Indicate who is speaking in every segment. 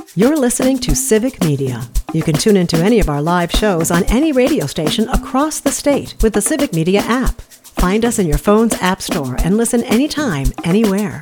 Speaker 1: You're listening to Civic Media. You can tune into any of our live shows on any radio station across the state with the Civic Media app. Find us in your phone's app store and listen anytime, anywhere.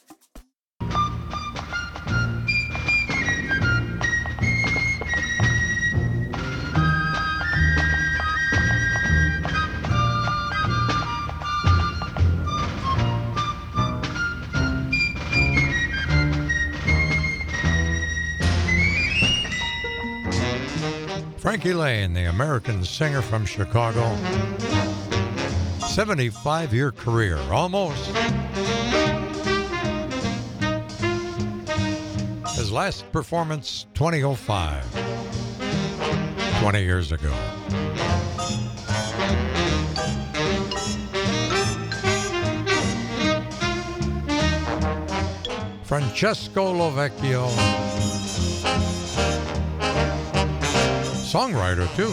Speaker 2: Frankie Laine, the American singer from Chicago. 75-year career, almost. His last performance, 2005. 20 years ago. Francesco Lovecchio. Songwriter, too.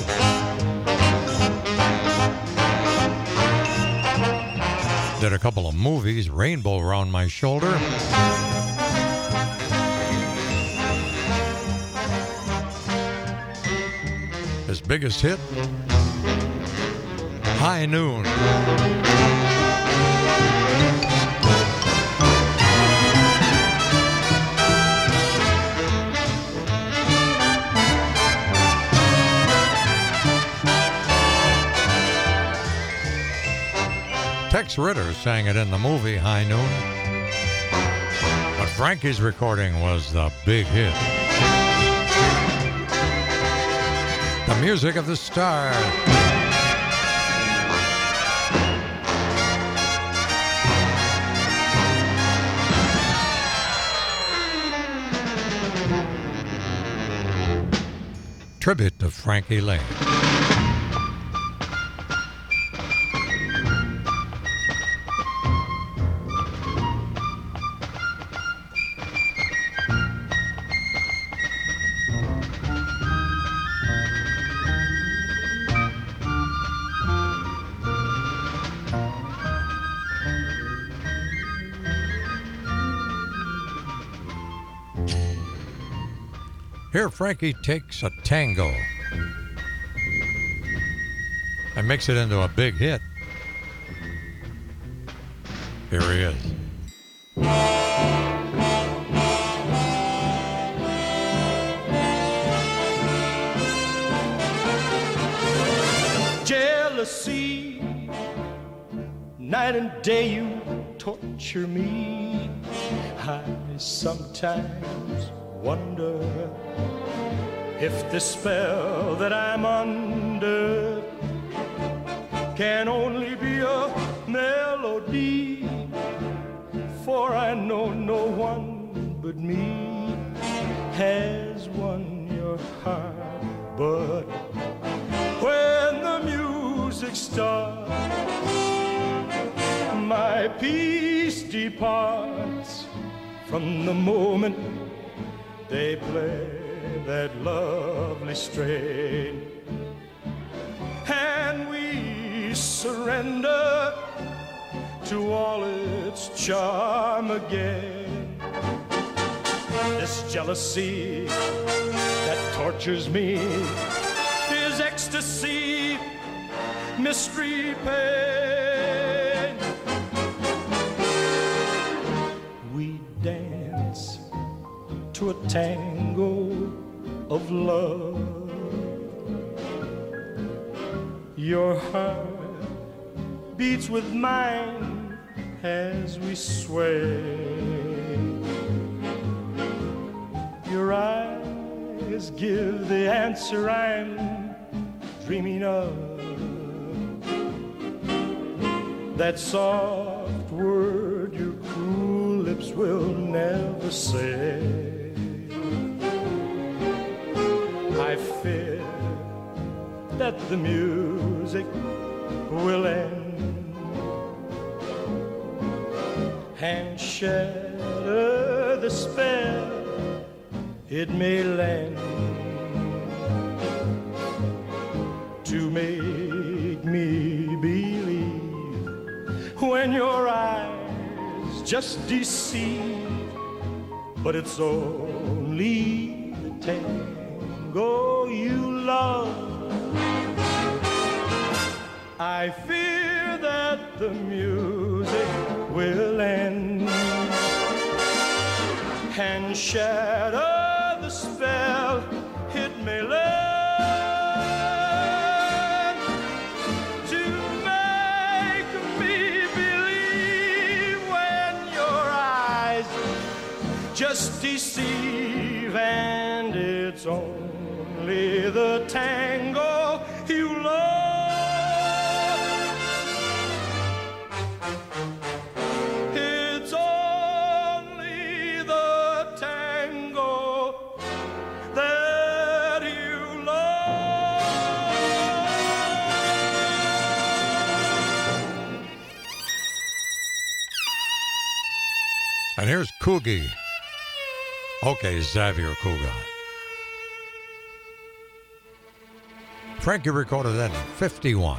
Speaker 2: Did a couple of movies, Rainbow Around My Shoulder. His biggest hit, High Noon. Tex Ritter sang it in the movie High Noon, but Frankie's recording was the big hit. The music of the stars. Tribute to Frankie Laine. Here Frankie takes a tango and makes it into a big hit. Here he is.
Speaker 3: Jealousy, night and day you torture me. I sometimes wonder if the spell that I'm under can only be a melody, for I know no one but me has won your heart. But when the music starts, my peace departs from the moment they play that lovely strain, and we surrender to all its charm again. This jealousy that tortures me is ecstasy, mystery, pain. We dance to a tango of love. Your heart beats with mine as we sway. Your eyes give the answer I'm dreaming of. That soft word your cruel lips will never say. I fear that the music will end and shatter the spell it may lend to make me believe when your eyes just deceive, but it's only tango you love. I fear that the music will end and shatter the spell it may lend to make me believe when your eyes just deceive, and it's only the tango you love. It's only the tango that you love.
Speaker 2: And here's Coogie. Okay, Xavier Cugat. Frankie recorded that in 51.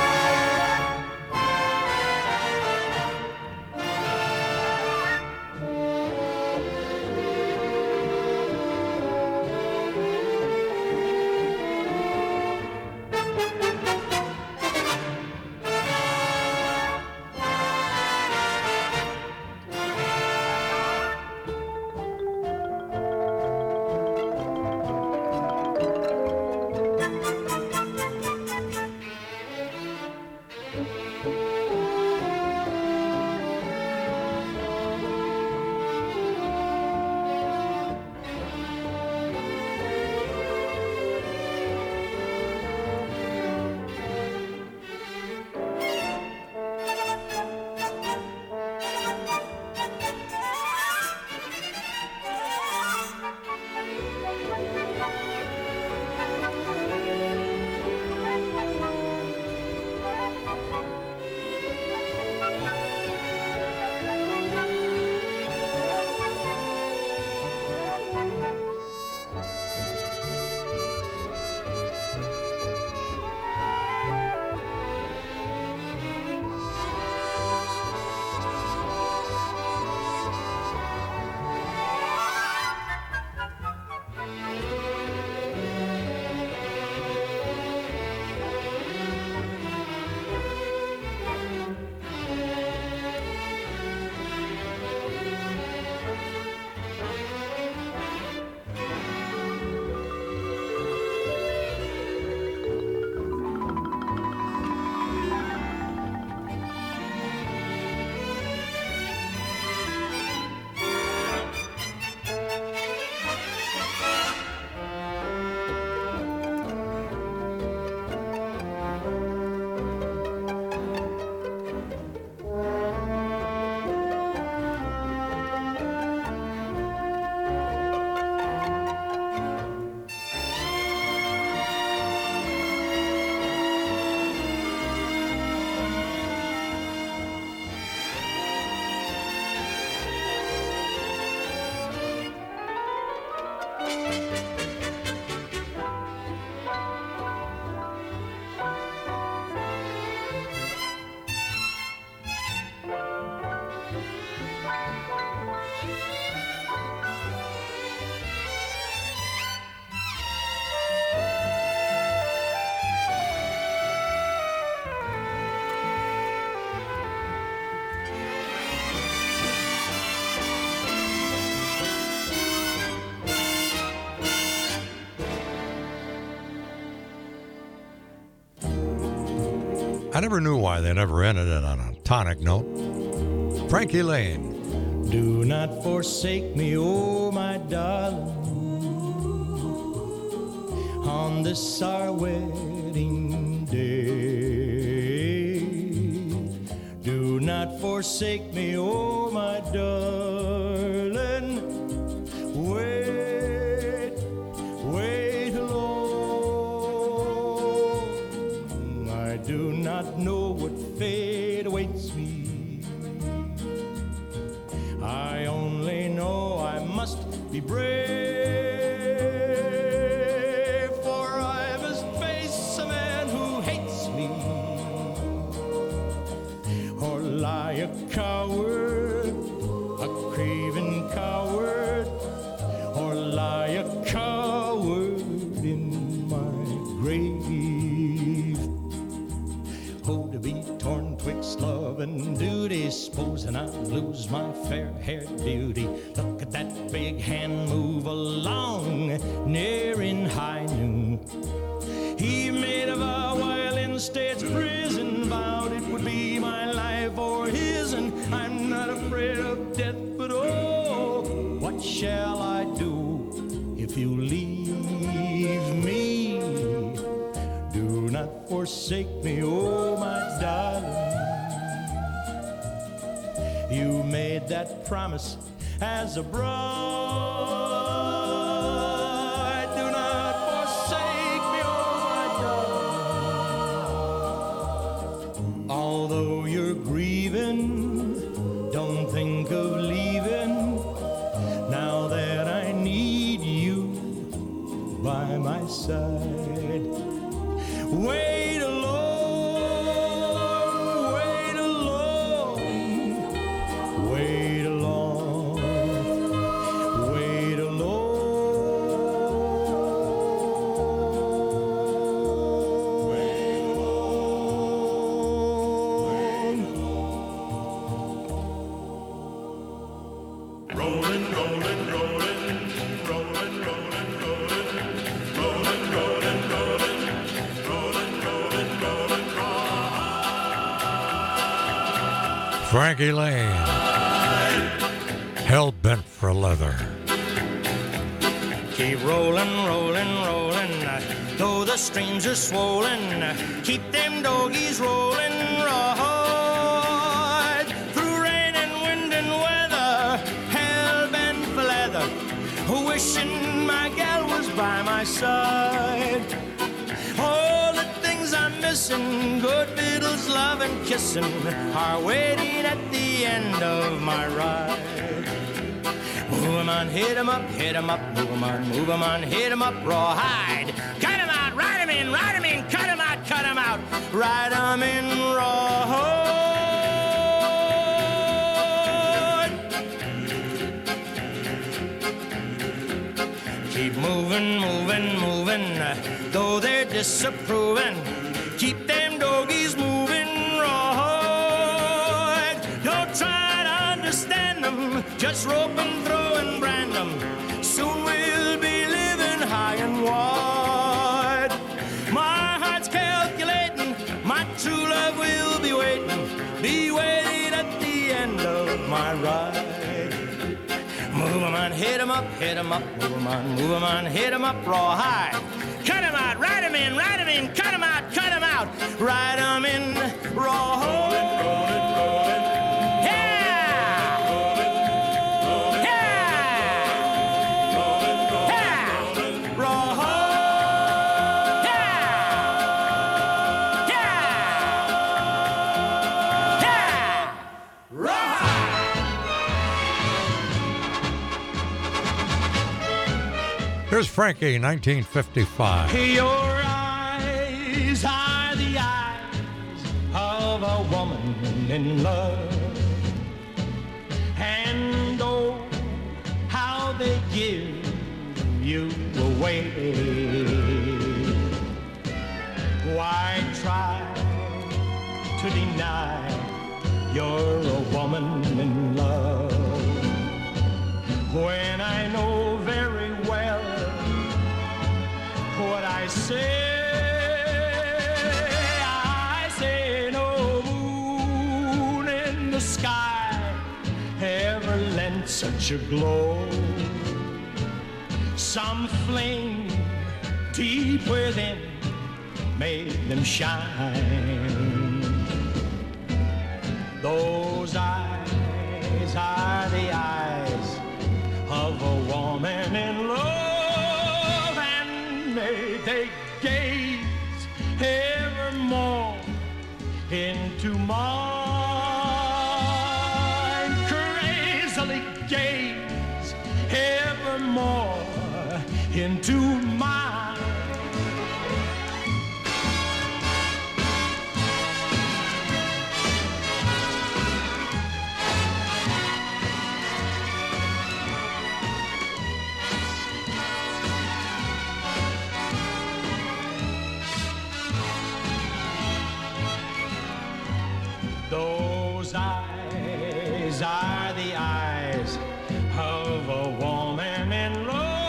Speaker 2: I never knew why they never ended it on a tonic note. Frankie Lane.
Speaker 3: Do not forsake me, oh my darling, on this our wedding day. Do not forsake me, oh my darling. Wait, wait alone. I do not know what fate awaits me. I only know I must be brave, for I must face a man who hates me, or lie a coward, a creature along near in high noon. He made a vow while in state's prison, vowed it would be my life or his, and I'm not afraid of death, but oh, what shall I do if you leave me? Do not forsake me, oh my darling. You made that promise as a bride. Do not forsake me, oh my darling. Although you're grieving, don't think of leaving. Now that I need you by my side, wait alone, wait alone, wait alone, wait alone, wait alone. Rolling, rolling, rolling, rolling, rolling, rolling, rolling, rolling, rolling.
Speaker 2: Frankie Lane, hell bent for leather.
Speaker 3: Keep rolling, rolling, rolling, though the streams are swollen. Keep them doggies rolling, right through rain and wind and weather. Hell bent for leather, wishing my gal was by my side. All the things I'm missing, good fiddles, love and kissing, are waiting at the end of my ride. Move 'em on, hit 'em up, hit 'em up, move 'em on, hit 'em up, rawhide. Cut 'em out, ride 'em in, cut 'em out, ride 'em in, rawhide. Keep moving, moving, moving, though they're disapproving. Keep them doggies moving, right. Don't try to understand them, just rope and throw and brand them. Soon we'll be living high and wide. My heart's calculating, my true love will be waiting at the end of my ride. Move 'em on, hit 'em up, move 'em on, hit 'em up, rawhide. Cut 'em out, ride 'em in, cut 'em out, ride 'em in, rawhide.
Speaker 2: Here's Frankie, 1955.
Speaker 3: Your eyes are the eyes of a woman in love, and oh, how they give you away. Why try to deny you're a woman in love when I know very well what I say no moon in the sky ever lent such a glow. Some flame deep within made them shine. Those eyes are the eyes of a woman in love, and they gaze evermore into mine, crazily gaze evermore into mine. Those eyes are the eyes of a woman in love.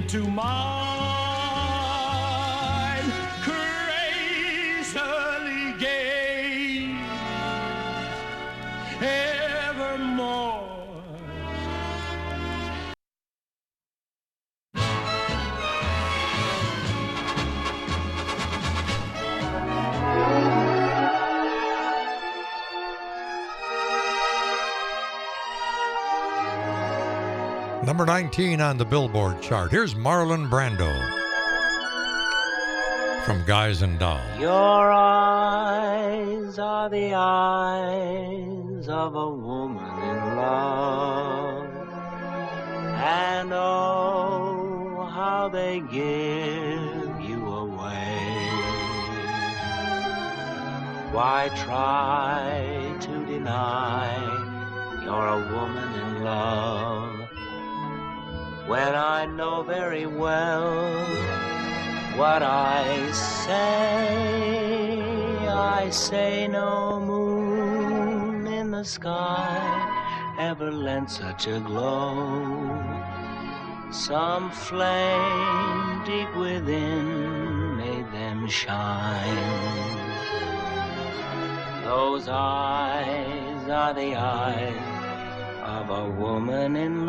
Speaker 3: into mine, crazily gay, evermore.
Speaker 2: Number 19 on the Billboard chart. Here's Marlon Brando from Guys and Dolls.
Speaker 4: Your eyes are the eyes of a woman in love, and oh, how they give you away. Why try to deny you're a woman in love, when I know very well what I say no moon in the sky ever lent such a glow. Some flame deep within made them shine. Those eyes are the eyes of a woman in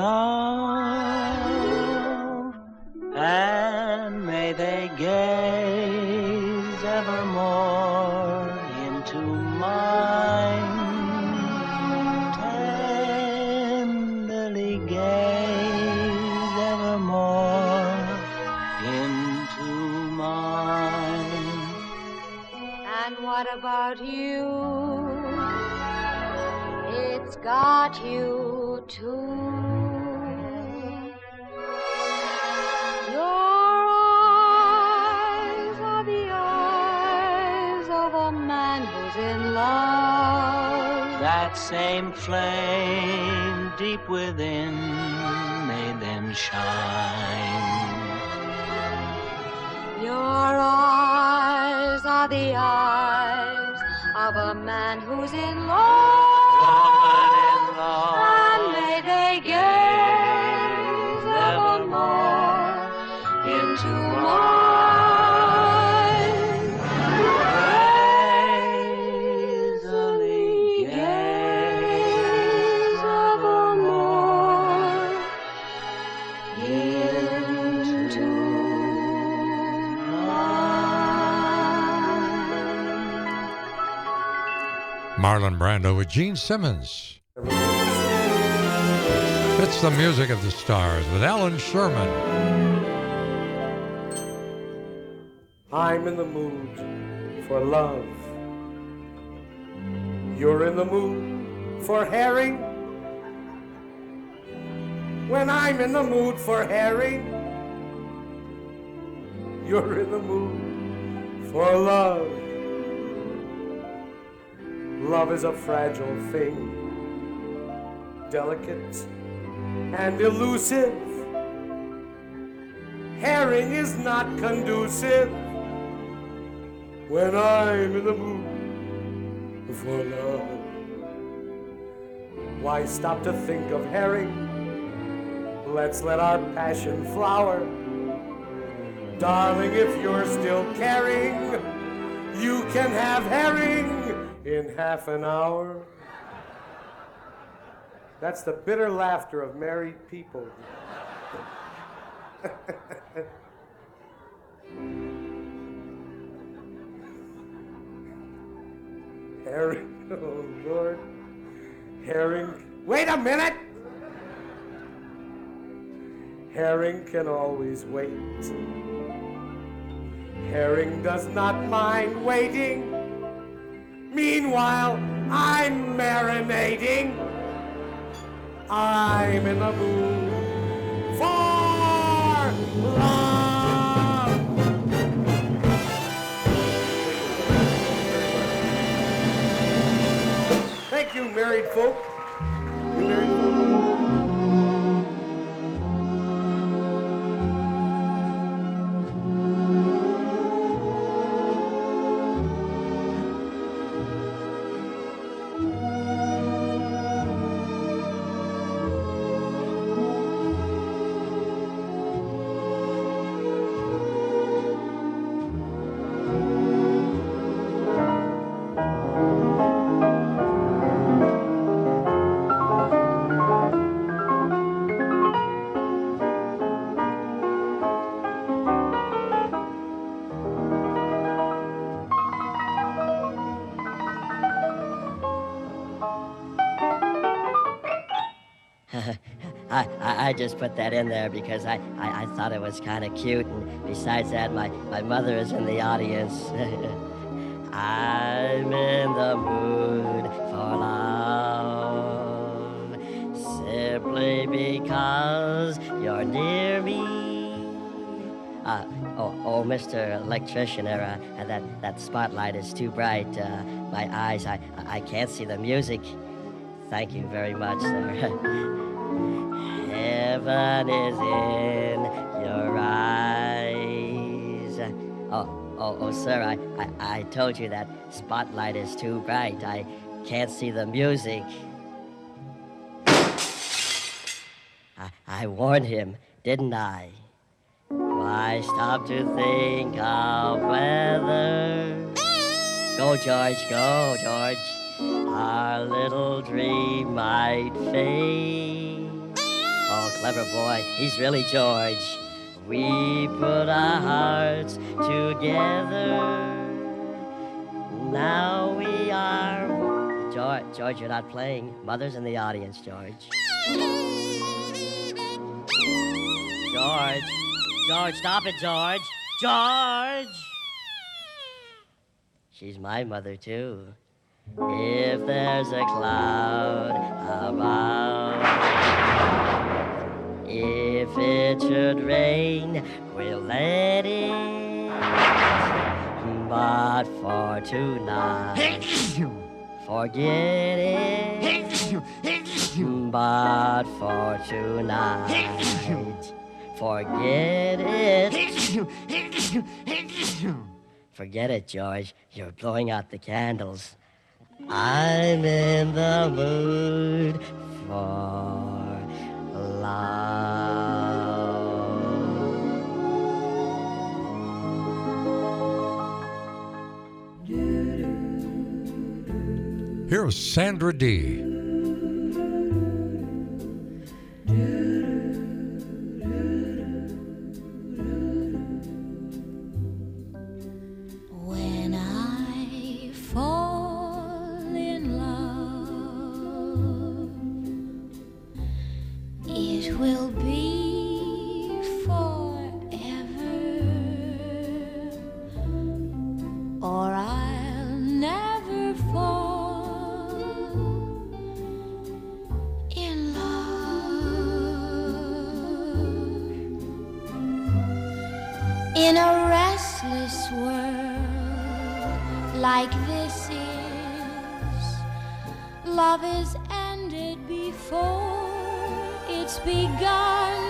Speaker 4: love, and may they gaze evermore into mine, tenderly gaze evermore into mine.
Speaker 5: And what about you? It's got you too. Your eyes are the eyes of a man who's in love.
Speaker 4: That same flame deep within made them shine.
Speaker 5: Your eyes are the eyes of a man who's in love. And may they gaze evermore into mine, crazily gaze evermore into mine.
Speaker 2: Marlon Brando with Gene Simmons. It's the music of the stars with Alan Sherman.
Speaker 6: I'm in the mood for love. You're in the mood for herring. When I'm in the mood for herring, you're in the mood for love. Love is a fragile thing, delicate and elusive. Herring is not conducive when I'm in the mood for love. Why stop to think of herring? Let's let our passion flower. Darling, if you're still caring, you can have herring in half an hour. That's the bitter laughter of married people. Herring, oh Lord. Herring, wait a minute! Herring can always wait. Herring does not mind waiting. Meanwhile, I'm marinating. I'm in the mood for love. Thank you, married folk. You married folk.
Speaker 7: I just put that in there because I thought it was kind of cute, and besides that, my mother is in the audience. I'm in the mood for love, simply because you're near me. Mr. Electrician, that spotlight is too bright. My eyes, I can't see the music. Thank you very much, sir. Heaven is in your eyes. Sir, I told you that spotlight is too bright. I can't see the music. I warned him, didn't I? Why stop to think of whether? Go, George, go, George. Our little dream might fade. Oh, clever boy, he's really George. We put our hearts together. Now we are. George, you're not playing. Mother's in the audience, George. George, stop it, George. George! She's my mother, too. If there's a cloud above, if it should rain, we'll let it. But for tonight, forget it. But for tonight, forget it. Forget it, George. You're blowing out the candles. I'm in the mood for love.
Speaker 2: Here's Sandra Dee.
Speaker 8: When I fall in love, it will be forever, or I'll never fall in love. In a restless world like this is, love is ended before it's begun,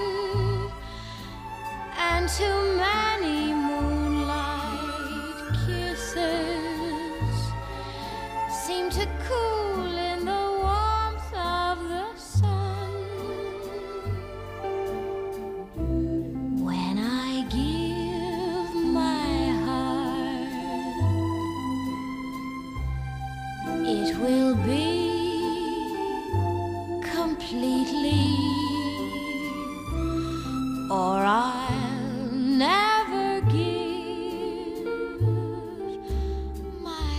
Speaker 8: and too many moonlight kisses seem to cool in the warmth of the sun. When I give my heart, it will be completely, or I'll never give my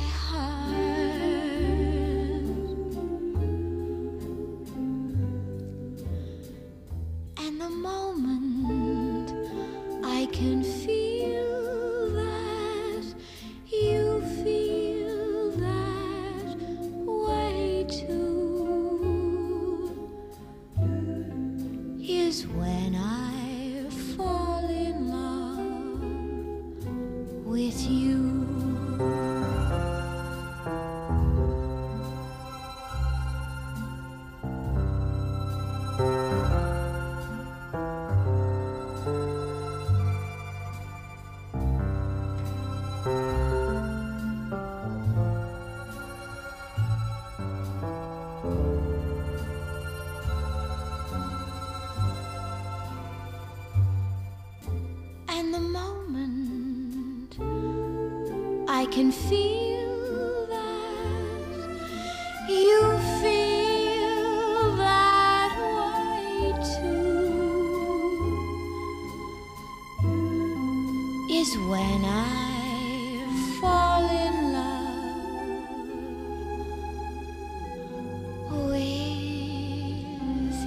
Speaker 8: heart. And the moment I can feel that you feel that way too is when I fall in love with you. And the moment I can feel that you feel that way too is when I fall in love with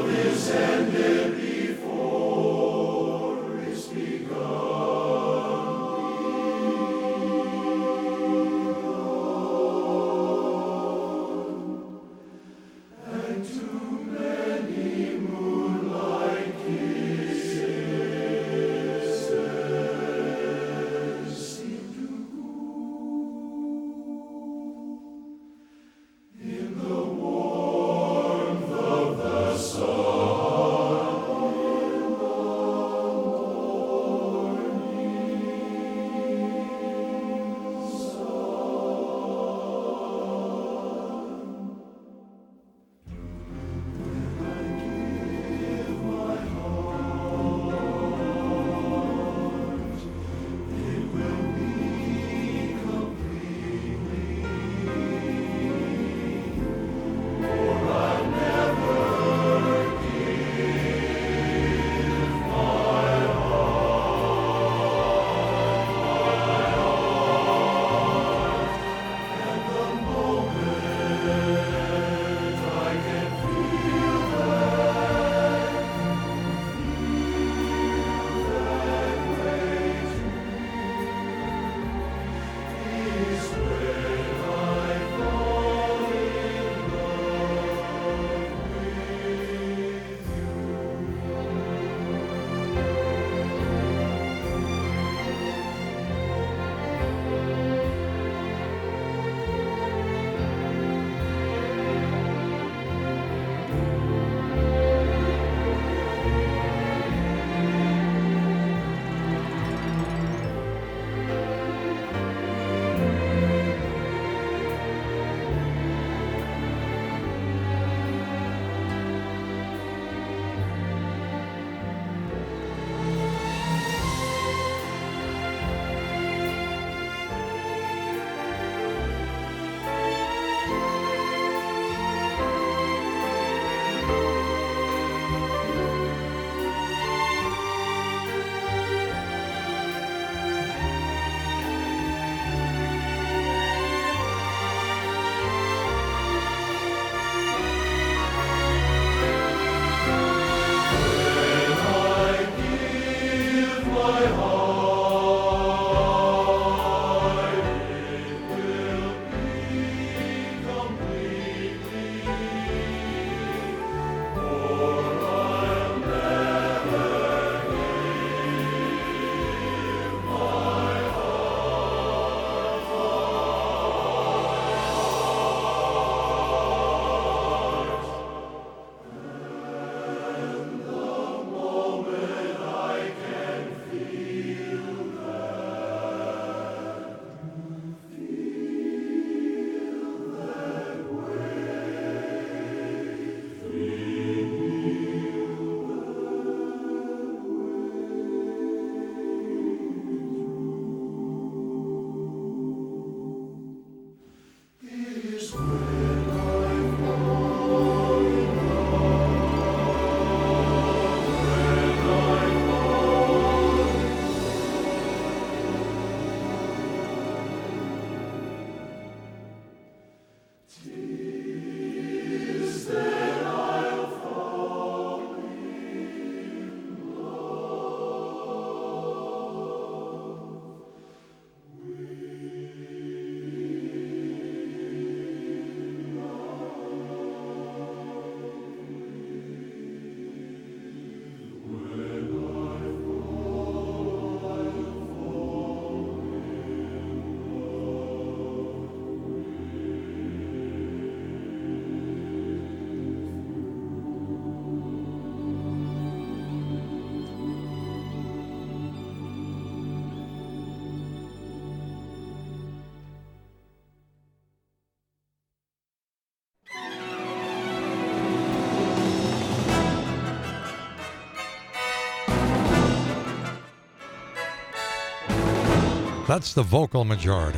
Speaker 2: That's the vocal majority.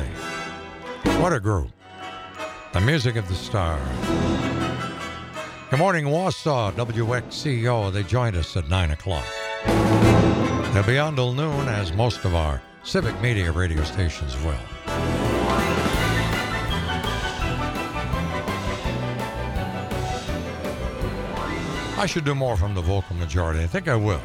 Speaker 2: What a group. The music of the star. Good morning, Wausau, WXCO. They joined us at 9 o'clock. They'll be on till noon, as most of our civic media radio stations will. I should do more from the vocal majority. I think I will.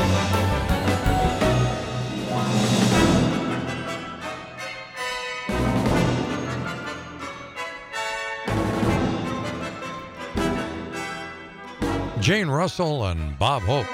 Speaker 2: Jane Russell and Bob Hope.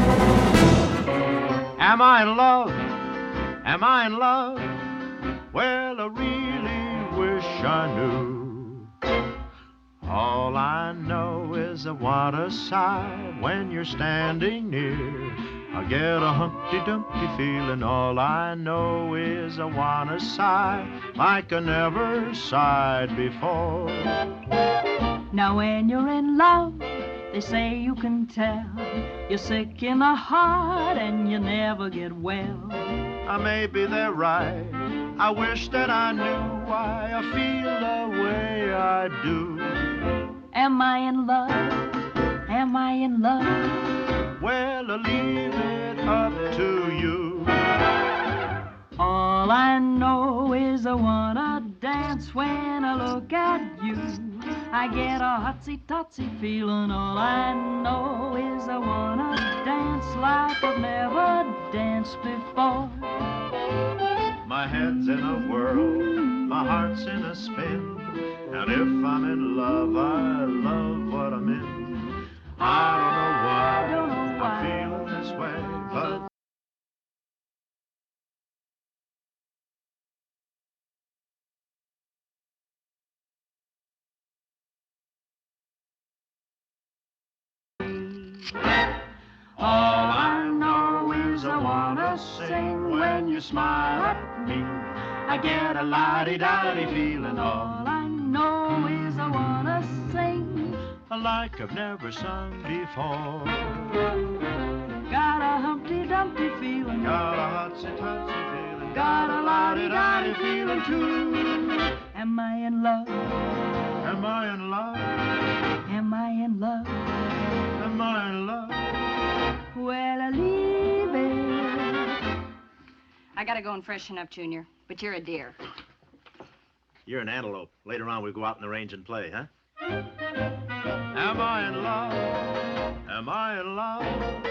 Speaker 9: Am I in love? Am I in love? Well, I really wish I knew. All I know is I want to sigh when you're standing near. I get a Humpty-Dumpty feeling. All I know is I want to sigh like I never sighed before.
Speaker 10: Now when you're in love, they say you can tell you're sick in the heart and you never get well.
Speaker 9: Maybe they're right. I wish that I knew why I feel the way I do.
Speaker 10: Am I in love? Am I in love?
Speaker 9: Well, I'll leave it up to you.
Speaker 10: All I know is I wanna dance when I look at you. I get a hotsy-totsy feeling. All I know is I wanna dance like I've never danced before.
Speaker 9: My head's in a whirl, my heart's in a spin, and if I'm in love, I love what I'm in. I don't know why I'm feeling this way, but all I know is I wanna sing when you smile at me. I get a la-di-da-di feeling.
Speaker 10: All I know is I wanna sing
Speaker 9: like I've never sung before.
Speaker 10: Got a Humpty-Dumpty feeling.
Speaker 9: Got a hotsy-totsy feeling.
Speaker 10: Got a la-di-da-di feeling too. Am I in love?
Speaker 9: Am I in love?
Speaker 10: Am I in love?
Speaker 9: Am I in love?
Speaker 10: Well, I leave it.
Speaker 11: I gotta go and freshen up, Junior, but you're a dear.
Speaker 9: You're an antelope. Later on, we'll go out in the range and play, huh? Am I in love? Am I in love?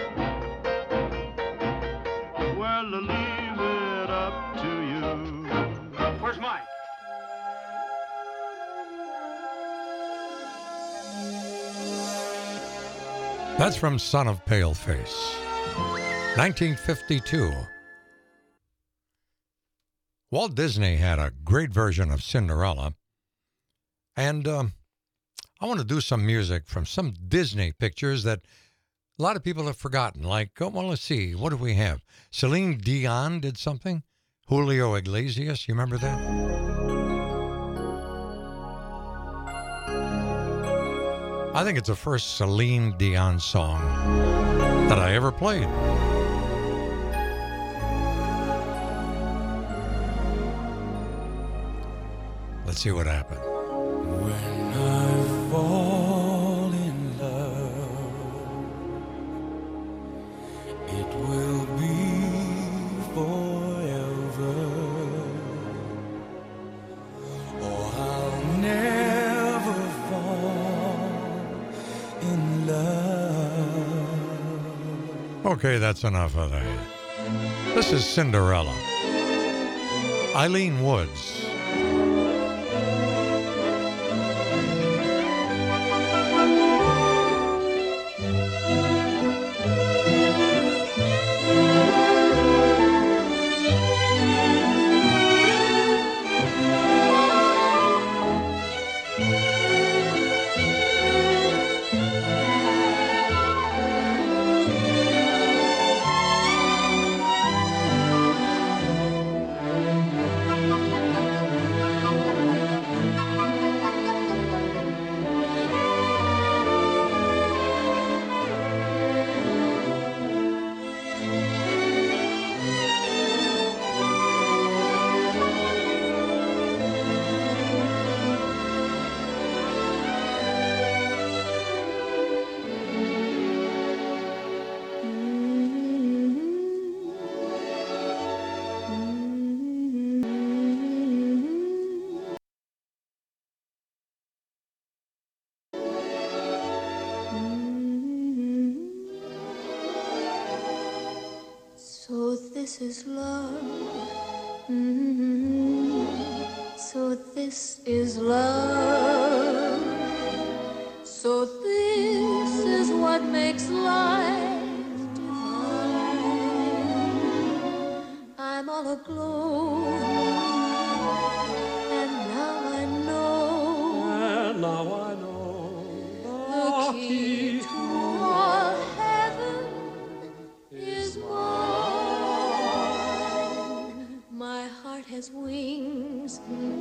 Speaker 9: Well, I'll leave it up to you. Where's Mike?
Speaker 2: That's from Son of Paleface, 1952. Walt Disney had a great version of Cinderella, and I want to do some music from some Disney pictures that a lot of people have forgotten. Like, well, let's see, what do we have? Celine Dion did something. Julio Iglesias, you remember that? I think it's the first Celine Dion song that I ever played. Let's see what happened.
Speaker 3: When I fall in love, it will be forever, or I'll never fall in love.
Speaker 2: Okay, that's enough of that. This is Cinderella. Eileen Woods.
Speaker 8: this is love. So this is love. So this is what makes life divine. I'm all aglow, and now I know the key to all heaven is mine. My heart has wings,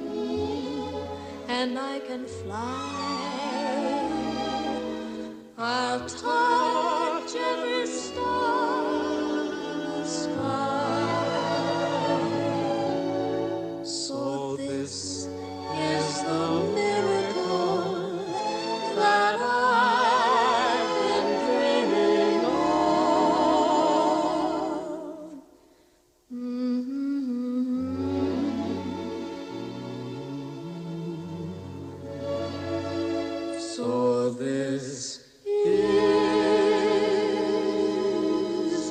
Speaker 8: and I can fly. I'll touch every star in the sky. So this is the miracle that I've been dreaming of. So this is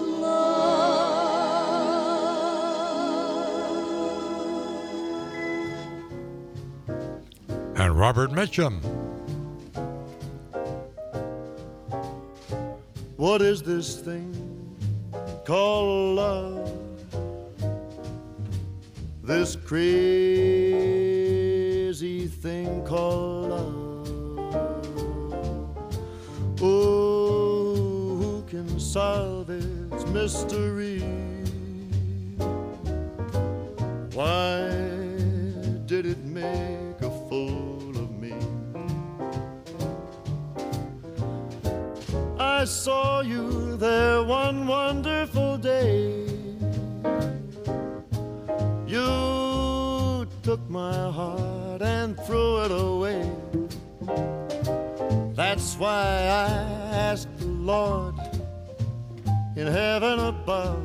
Speaker 8: love.
Speaker 2: And Robert Mitchum.
Speaker 12: What is this thing called love? This crazy thing called love. Oh, who can solve its mystery? Why did it make a fool of me? I saw you there one wonderful day. You took my heart and threw it away. That's why I asked the Lord in heaven above,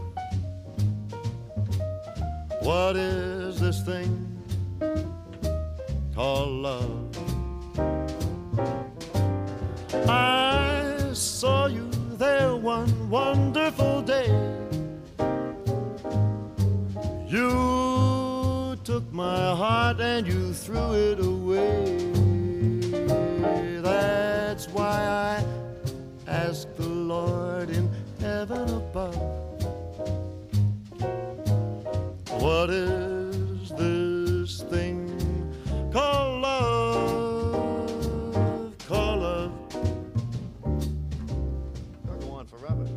Speaker 12: what is this thing called love? I saw you there one wonderful day. You took my heart and you threw it away. That's why I asked the Lord in heaven above, what is this thing called love? Called love. I'll go on forever.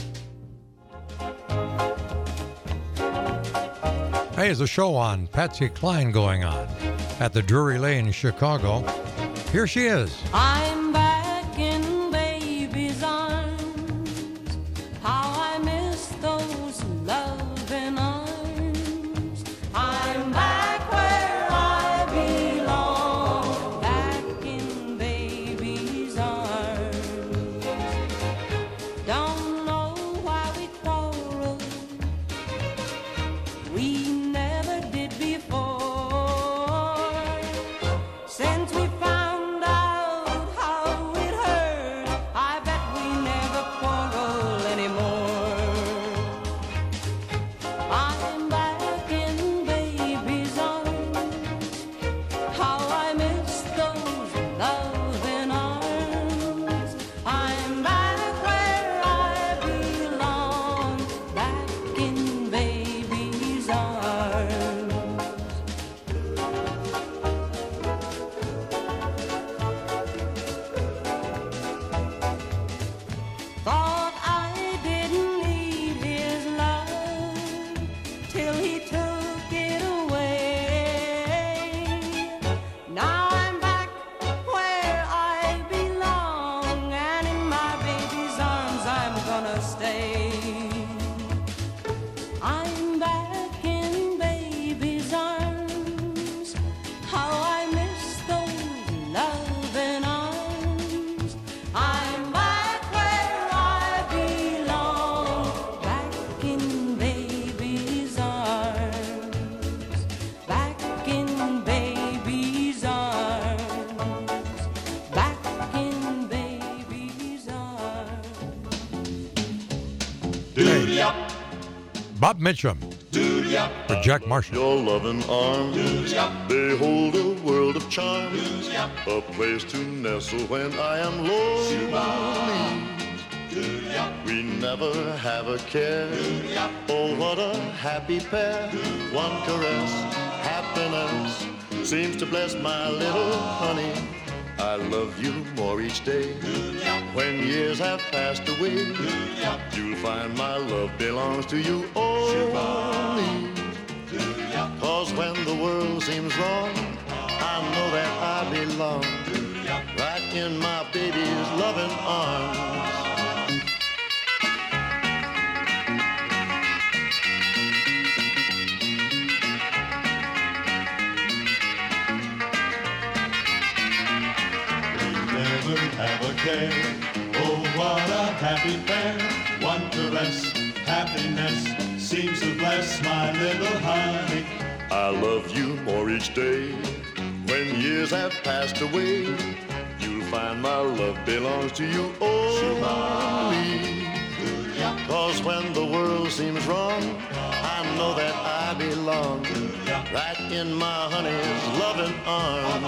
Speaker 2: Hey, there's a show on Patsy Cline going on at the Drury Lane, Chicago. Here she is.
Speaker 13: I'm back in baby's arms. How I miss those loving arms. I'm back where I belong, back in baby's arms. Don't know why we quarreled. We never did before. Since we found out how it hurt, I bet we never quarrel anymore. I'm back in baby's arms. How I miss those loving arms. I'm back where I belong, back in baby's arms. Thought I didn't need his love till he took it away. Now I'm back where I belong, and in my baby's arms I'm gonna stay. I'm back in baby's arms. How I miss those loving arms. I'm back where I belong, back in baby's arms. Back in baby's arms. Back in baby's arms.
Speaker 2: Hey, Bob Mitchum with Jack Marshall.
Speaker 12: Your loving arms, they hold a world of charm, a place to nestle when I am lonely. We never have a care. Oh, what a happy pair. One caress, happiness seems to bless my little honey. I love you more each day. When years have passed away, you'll find my love belongs to you only. 'Cause when the world seems wrong, I know that I belong right in my baby's loving arms.
Speaker 9: Have a care. Oh, what a happy pair. One caress, happiness seems to bless my little honey.
Speaker 12: I love you more each day. When years have passed away, you'll find my love belongs to you only. 'Cause when the world seems wrong, I know that I belong right in my honey's loving arms.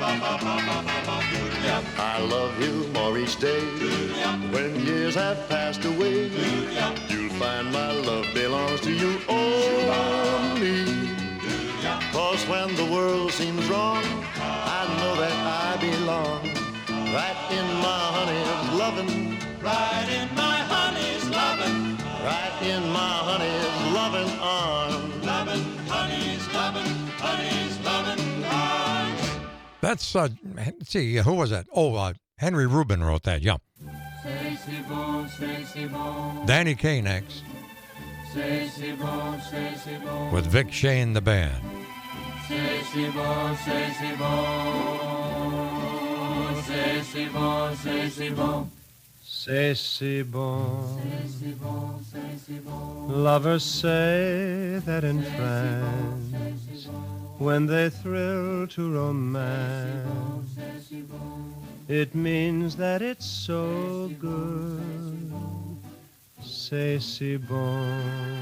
Speaker 12: I love you more each day. When years have passed away, you'll find my love belongs to you only. 'Cause when the world seems wrong, I know that I belong right in my honey's loving.
Speaker 3: Right in my honey's loving.
Speaker 12: Right in my honey's loving arms.
Speaker 3: Loving, honey's loving, honey's loving arms.
Speaker 2: That's, let's see, who was that? Oh, Henry Rubin wrote that, yeah.
Speaker 3: C'est si bon, c'est si bon.
Speaker 2: Danny Kaye next,
Speaker 3: C'est si bon, c'est si bon.
Speaker 2: with Vic Shane, the band.
Speaker 3: C'est si bon, c'est si bon. C'est si bon, c'est si bon.
Speaker 6: C'est si bon.
Speaker 3: C'est si bon, c'est si bon.
Speaker 6: Lovers say that in France, when they thrill to romance, it means that it's so good. C'est si bon.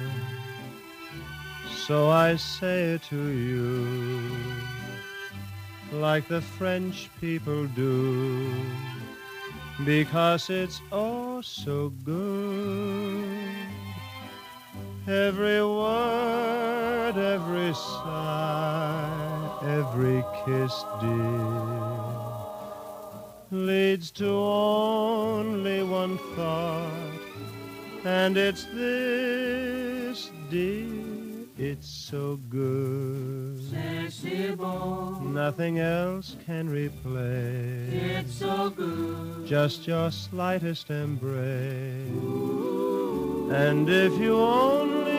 Speaker 6: So I say it to you, like the French people do, because it's oh so good. Every word, every sigh, every kiss, dear, leads to only one thought, and it's this, dear, it's so good.
Speaker 3: C'est si bon.
Speaker 6: Nothing else can replace.
Speaker 3: It's so good.
Speaker 6: Just your slightest embrace. Ooh. And if you only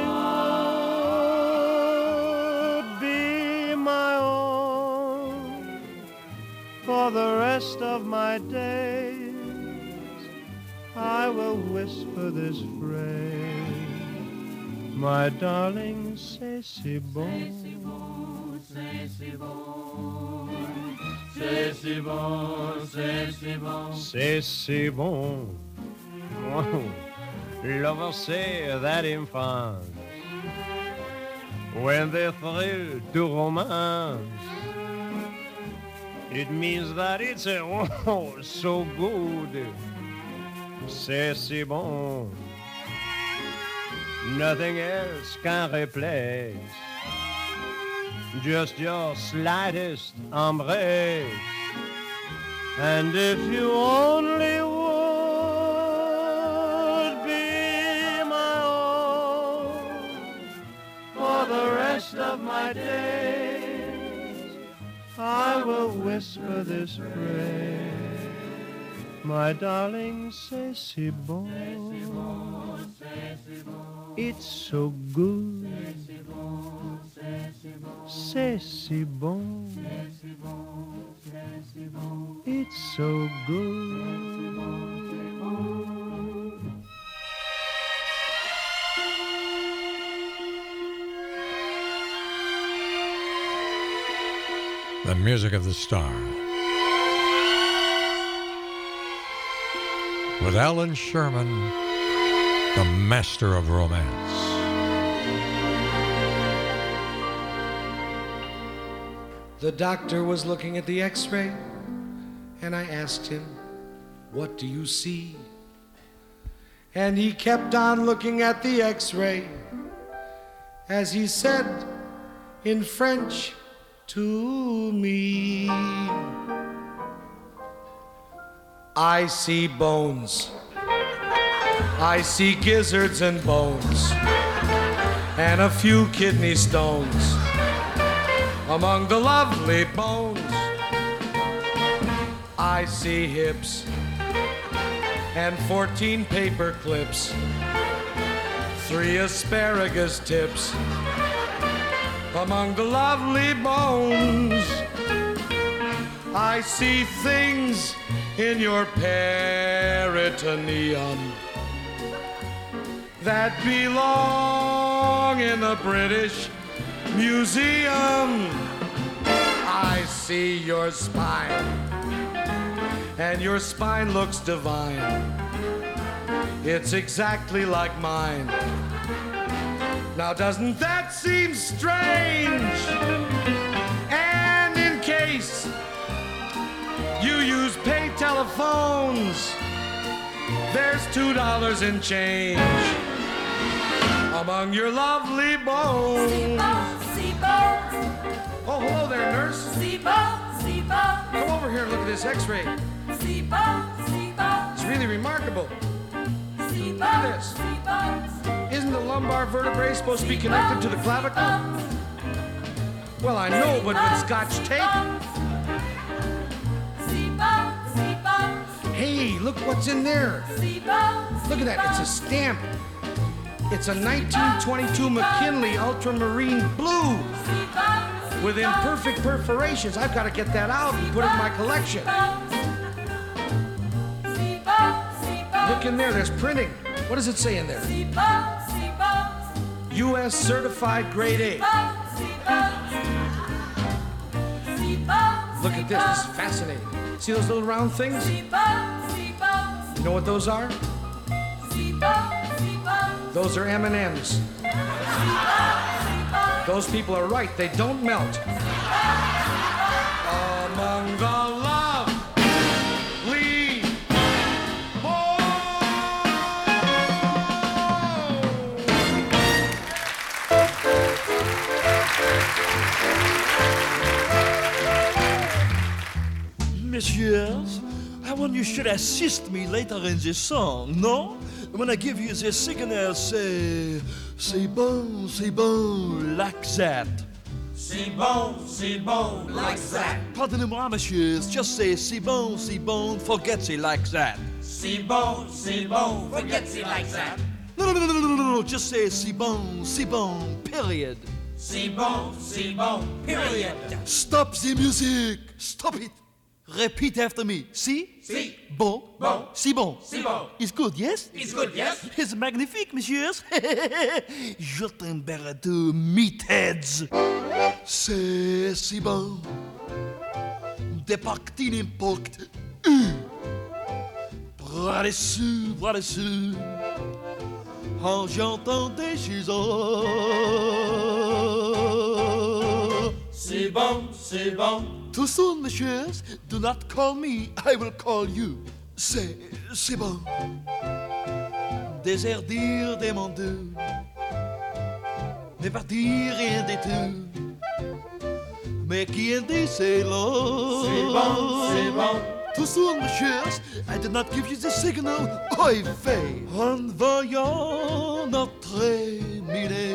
Speaker 6: would be my own for the rest of my days, I will whisper this phrase. My darling, c'est si bon.
Speaker 3: C'est si bon, c'est si bon, c'est si bon.
Speaker 6: C'est si bon. Lovers say that in France, when they thrill to romance, it means that it's oh so good. C'est si bon. Nothing else can replace just your slightest embrace. And if you only would be my own for the rest of my days, I will whisper this phrase. My darling, c'est si bon. It's so good. C'est si bon. It's so good.
Speaker 2: The music of the star. With Alan Sherman, the master of romance.
Speaker 6: The doctor was looking at the x-ray, and I asked him, "What do you see?" And he kept on looking at the x-ray as he said in French to me, "I see bones. I see gizzards and bones, and a few kidney stones among the lovely bones. I see hips and 14 paper clips, 3 asparagus tips among the lovely bones. I see things in your peritoneum that belong in the British Museum. I see your spine, and your spine looks divine. It's exactly like mine. Now doesn't that seem strange? And in case you use pay telephones, there's $2 in change among your lovely bones. Oh, hello there, nurse. Come over here and look at this x-ray. It's really remarkable. Look at this. Isn't the lumbar vertebrae supposed to be connected to the clavicle? Well, I know, but with Scotch tape. Hey, look what's in there. Look at that, it's a stamp. It's a 1922 McKinley Ultramarine Blue with imperfect perforations. I've got to get that out and put it in my collection. Look in there, there's printing. What does it say in there? U.S. certified grade A. Look at this, this is fascinating. See those little round things? You know what those are? Those are M&Ms. Those people are right, they don't melt. Among the lovely
Speaker 14: Messieurs, I want you should assist me later in this song, no? When I give you the signal, say, c'est bon, like that.
Speaker 3: C'est bon, like that.
Speaker 14: Pardonnez-moi, messieurs, just say, c'est bon, forget it like that.
Speaker 3: C'est bon, forget it like that.
Speaker 14: No, just say, c'est bon, period.
Speaker 3: C'est bon, period.
Speaker 14: Stop the music, stop it. Repeat after me. Si?
Speaker 3: Si.
Speaker 14: Bon. Si bon.
Speaker 3: Si bon.
Speaker 14: It's good, yes?
Speaker 3: It's good, yes?
Speaker 14: It's magnifique, messieurs. Je température meatheads. C'est si bon. Des parties n'importe où. Bras dessus. En j'entends des choses.
Speaker 3: C'est bon.
Speaker 14: Too soon, messieurs. Do not call me, I will call you. C'est bon. Désertir des mondes. Ne partir rien du tout. Mais qui dit c'est long.
Speaker 3: C'est bon.
Speaker 14: Too soon, messieurs. I did not give you the signal. Oi, fait. En voyant notre mille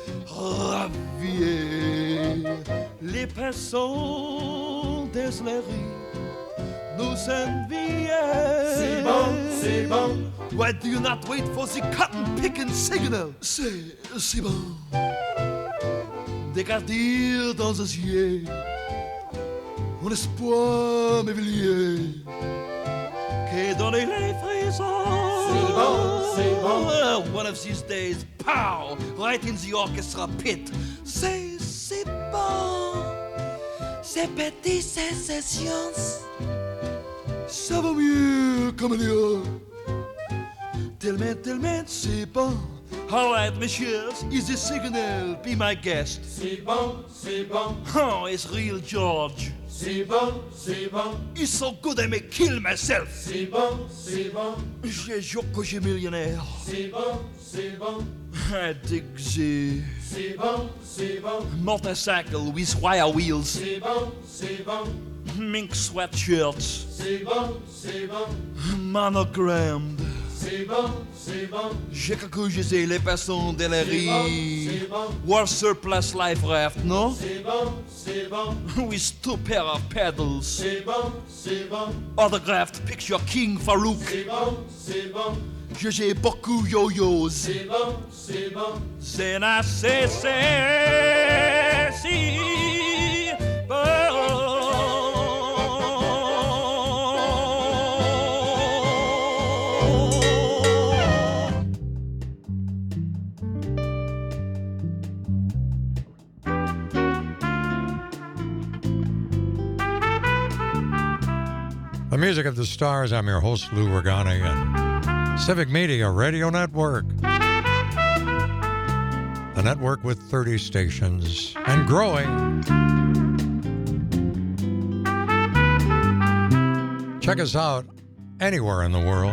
Speaker 14: ravier. Les personnes des rues nous enviaient.
Speaker 3: C'est bon.
Speaker 14: Why do you not wait for the cotton picking signal? C'est bon. Des gardiens dans les yeux, mon espoir m'éveillait, que donner les frissons.
Speaker 3: C'est bon.
Speaker 14: One of these days, pow, right in the orchestra pit. C'est bon, ces petites sensations, ça va mieux comme Léo. Tellement c'est bon, All right, messieurs, is the signal. Be my guest.
Speaker 6: C'est bon, c'est bon.
Speaker 14: Oh, it's real George.
Speaker 6: C'est bon, c'est bon.
Speaker 14: It's so good I may kill myself.
Speaker 6: C'est bon, c'est bon.
Speaker 14: Je jure que j'ai millionnaire.
Speaker 6: C'est bon, c'est bon.
Speaker 14: I dig the
Speaker 6: C'est bon, c'est bon.
Speaker 14: motorcycle with wire wheels.
Speaker 6: C'est bon, c'est bon.
Speaker 14: Mink sweatshirts.
Speaker 6: C'est bon, c'est bon.
Speaker 14: Monogrammed.
Speaker 6: C'est bon, c'est bon.
Speaker 14: J'ai calculé les personnes de la rue.
Speaker 6: C'est bon.
Speaker 14: World surplus life raft, no?
Speaker 6: C'est bon, c'est bon.
Speaker 14: With 2 pair of pedals.
Speaker 6: C'est bon, c'est bon.
Speaker 14: Autographed picture King Farouk.
Speaker 6: C'est bon, c'est bon.
Speaker 14: J'ai beaucoup yo-yos.
Speaker 6: C'est bon, c'est bon.
Speaker 14: Then I say, see,
Speaker 2: The Music of the Stars. I'm your host, Lou Regani, and Civic Media Radio Network. The network with 30 stations and growing. Check us out anywhere in the world.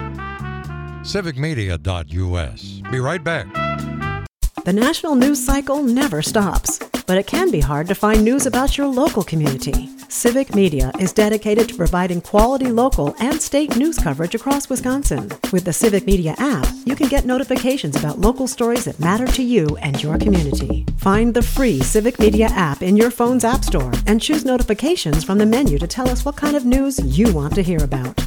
Speaker 2: civicmedia.us. Be right back.
Speaker 1: The national news cycle never stops, but it can be hard to find news about your local community. Civic Media is dedicated to providing quality local and state news coverage across Wisconsin. With the Civic Media app, you can get notifications about local stories that matter to you and your community. Find the free Civic Media app in your phone's app store and choose notifications from the menu to tell us what kind of news you want to hear about.